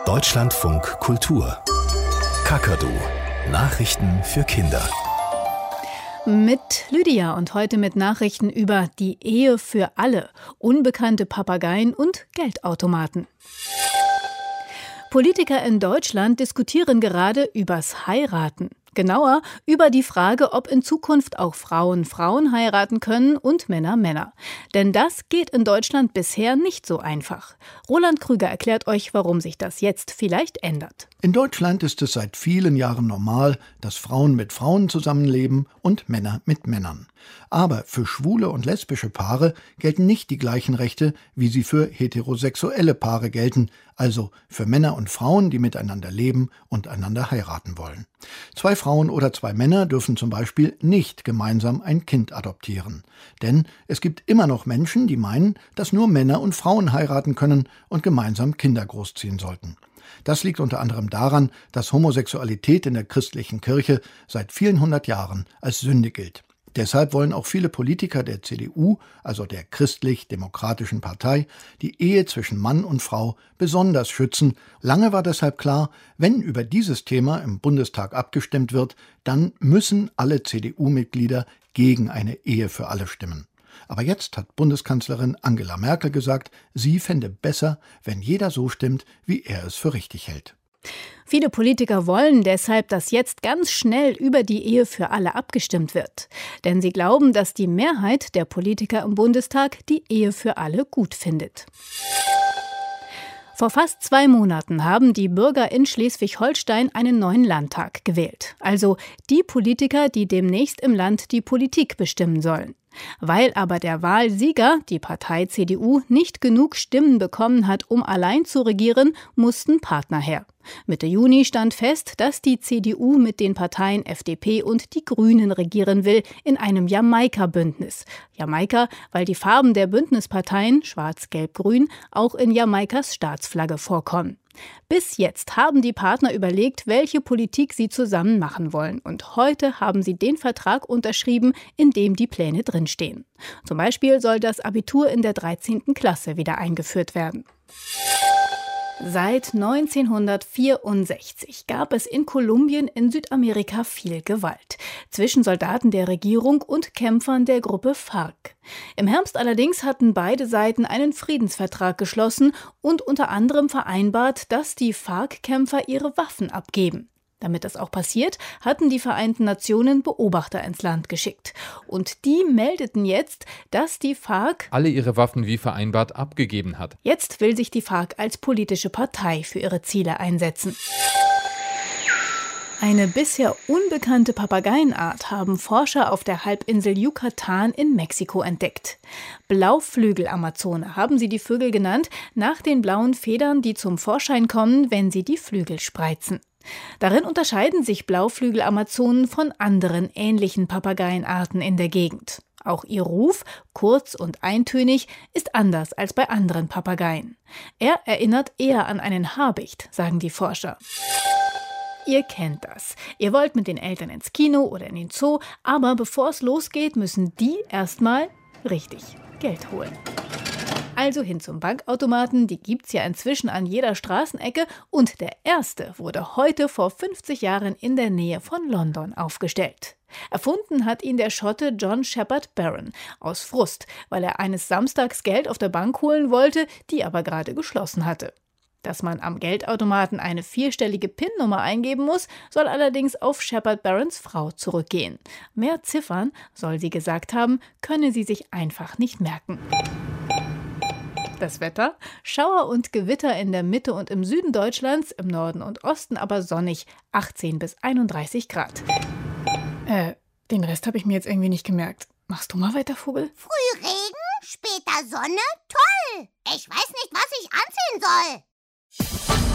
Deutschlandfunk Kultur. Kakadu. Nachrichten für Kinder. Mit Lydia und heute mit Nachrichten über die Ehe für alle, unbekannte Papageien und Geldautomaten. Politiker in Deutschland diskutieren gerade übers Heiraten. Genauer über die Frage, ob in Zukunft auch Frauen Frauen heiraten können und Männer Männer. Denn das geht in Deutschland bisher nicht so einfach. Roland Krüger erklärt euch, warum sich das jetzt vielleicht ändert. In Deutschland ist es seit vielen Jahren normal, dass Frauen mit Frauen zusammenleben und Männer mit Männern. Aber für schwule und lesbische Paare gelten nicht die gleichen Rechte, wie sie für heterosexuelle Paare gelten, also für Männer und Frauen, die miteinander leben und einander heiraten wollen. 2 Frauen oder 2 Männer dürfen zum Beispiel nicht gemeinsam ein Kind adoptieren. Denn es gibt immer noch Menschen, die meinen, dass nur Männer und Frauen heiraten können und gemeinsam Kinder großziehen sollten. Das liegt unter anderem daran, dass Homosexualität in der christlichen Kirche seit vielen hundert Jahren als Sünde gilt. Deshalb wollen auch viele Politiker der CDU, also der Christlich-Demokratischen Partei, die Ehe zwischen Mann und Frau besonders schützen. Lange war deshalb klar, wenn über dieses Thema im Bundestag abgestimmt wird, dann müssen alle CDU-Mitglieder gegen eine Ehe für alle stimmen. Aber jetzt hat Bundeskanzlerin Angela Merkel gesagt, sie fände besser, wenn jeder so stimmt, wie er es für richtig hält. Viele Politiker wollen deshalb, dass jetzt ganz schnell über die Ehe für alle abgestimmt wird. Denn sie glauben, dass die Mehrheit der Politiker im Bundestag die Ehe für alle gut findet. Vor fast 2 Monaten haben die Bürger in Schleswig-Holstein einen neuen Landtag gewählt. Also die Politiker, die demnächst im Land die Politik bestimmen sollen. Weil aber der Wahlsieger, die Partei CDU, nicht genug Stimmen bekommen hat, um allein zu regieren, mussten Partner her. Mitte Juni stand fest, dass die CDU mit den Parteien FDP und die Grünen regieren will, in einem Jamaika-Bündnis. Jamaika, weil die Farben der Bündnisparteien, schwarz, gelb, grün, auch in Jamaikas Staatsflagge vorkommen. Bis jetzt haben die Partner überlegt, welche Politik sie zusammen machen wollen. Und heute haben sie den Vertrag unterschrieben, in dem die Pläne drinstehen. Zum Beispiel soll das Abitur in der 13. Klasse wieder eingeführt werden. Seit 1964 gab es in Kolumbien in Südamerika viel Gewalt zwischen Soldaten der Regierung und Kämpfern der Gruppe FARC. Im Herbst allerdings hatten beide Seiten einen Friedensvertrag geschlossen und unter anderem vereinbart, dass die FARC-Kämpfer ihre Waffen abgeben. Damit das auch passiert, hatten die Vereinten Nationen Beobachter ins Land geschickt. Und die meldeten jetzt, dass die FARC alle ihre Waffen wie vereinbart abgegeben hat. Jetzt will sich die FARC als politische Partei für ihre Ziele einsetzen. Eine bisher unbekannte Papageienart haben Forscher auf der Halbinsel Yucatan in Mexiko entdeckt. Blauflügelamazone haben sie die Vögel genannt, nach den blauen Federn, die zum Vorschein kommen, wenn sie die Flügel spreizen. Darin unterscheiden sich Blauflügelamazonen von anderen ähnlichen Papageienarten in der Gegend. Auch ihr Ruf, kurz und eintönig, ist anders als bei anderen Papageien. Er erinnert eher an einen Habicht, sagen die Forscher. Ihr kennt das. Ihr wollt mit den Eltern ins Kino oder in den Zoo, aber bevor es losgeht, müssen die erstmal richtig Geld holen. Also hin zum Bankautomaten, die gibt's ja inzwischen an jeder Straßenecke und der erste wurde heute vor 50 Jahren in der Nähe von London aufgestellt. Erfunden hat ihn der Schotte John Shepherd Barron aus Frust, weil er eines Samstags Geld auf der Bank holen wollte, die aber gerade geschlossen hatte. Dass man am Geldautomaten eine 4-stellige PIN-Nummer eingeben muss, soll allerdings auf Shepherd Barrons Frau zurückgehen. Mehr Ziffern, soll sie gesagt haben, könne sie sich einfach nicht merken. Das Wetter? Schauer und Gewitter in der Mitte und im Süden Deutschlands, im Norden und Osten aber sonnig, 18 bis 31 Grad. Den Rest habe ich mir jetzt irgendwie nicht gemerkt. Machst du mal weiter, Vogel? Früh Regen, später Sonne, toll! Ich weiß nicht, was ich anziehen soll.